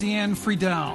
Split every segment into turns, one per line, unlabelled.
Deanne Friedel.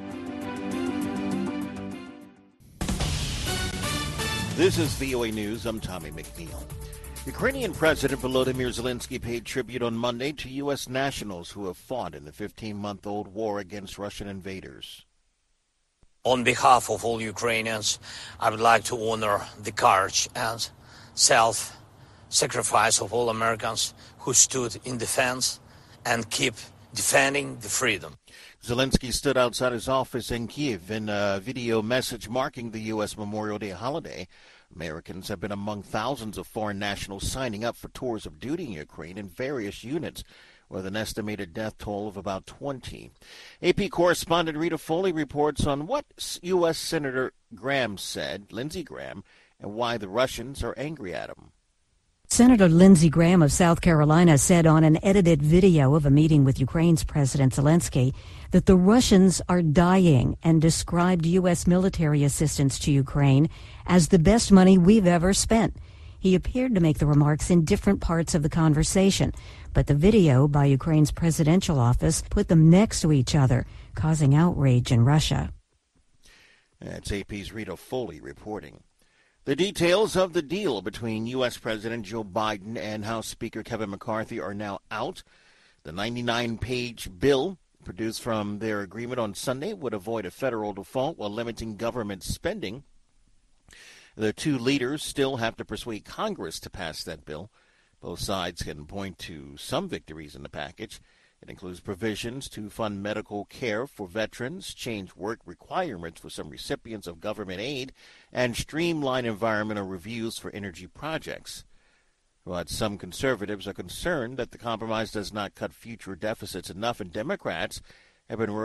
This is VOA News. I'm Tommy McNeil. Ukrainian President Volodymyr Zelensky paid tribute on Monday to U.S. nationals who have fought in the 15-month-old war against Russian invaders.
On behalf of all Ukrainians, I would like to honor the courage and self-sacrifice of all Americans who stood in defense and keep defending the freedom.
Zelensky stood outside his office in Kyiv in a video message marking the U.S. Memorial Day holiday. Americans have been among thousands of foreign nationals signing up for tours of duty in Ukraine in various units, with an estimated death toll of about 20. AP correspondent Rita Foley reports on what U.S. Senator Graham said, Lindsey Graham, and why the Russians are angry at him.
Senator Lindsey Graham of South Carolina said on an edited video of a meeting with Ukraine's President Zelensky that the Russians are dying and described U.S. military assistance to Ukraine as the best money we've ever spent. He appeared to make the remarks in different parts of the conversation, but the video by Ukraine's presidential office put them next to each other, causing outrage in Russia.
That's AP's Rita Foley reporting. The details of the deal between U.S. President Joe Biden and House Speaker Kevin McCarthy are now out. The 99-page bill produced from their agreement on Sunday would avoid a federal default while limiting government spending. The two leaders still have to persuade Congress to pass that bill. Both sides can point to some victories in the package. It includes provisions to fund medical care for veterans, change work requirements for some recipients of government aid, and streamline environmental reviews for energy projects. But some conservatives are concerned that the compromise does not cut future deficits enough, and Democrats have been